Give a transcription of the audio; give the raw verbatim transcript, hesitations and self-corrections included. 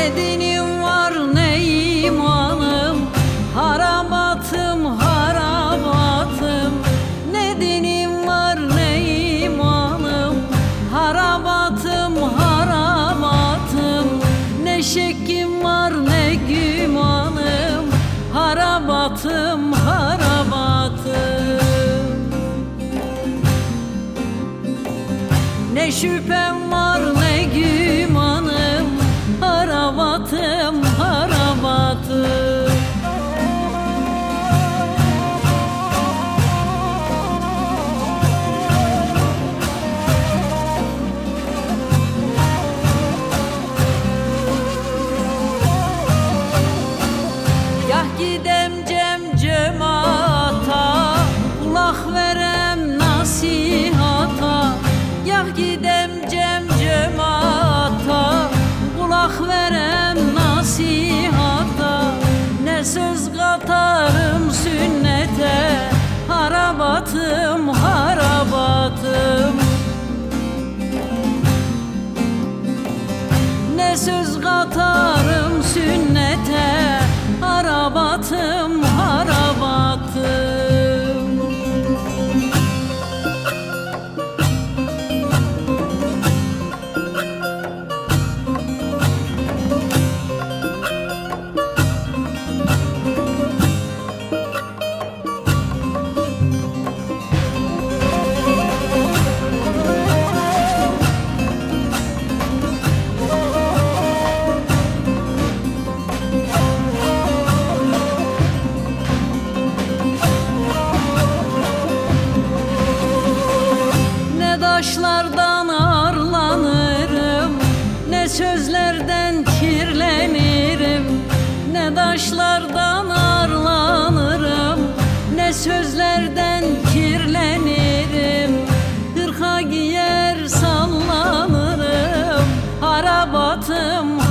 Ne dinim var ne imanım, harabatım harabatım. Ne dinim var ne imanım, harabatım harabatım. Ne şekkim var ne gümanım, harabatım harabatım. Ne şüphem var ne gümanım, harabatım harabatım. Yah gidem cem cemaata, kulak verem nasihata. Yah gidem cem cemaata, kulak verem nasihata. Ne söz katarım sünnete, harabatım harabatım. Ne söz katarım sünnete, harabatım harabatım. Taşlardan arlanırım, ne sözlerden kirlenirim. Ne taşlardan arlanırım, ne sözlerden kirlenirim. Hırka giyer sallanırım, harabatım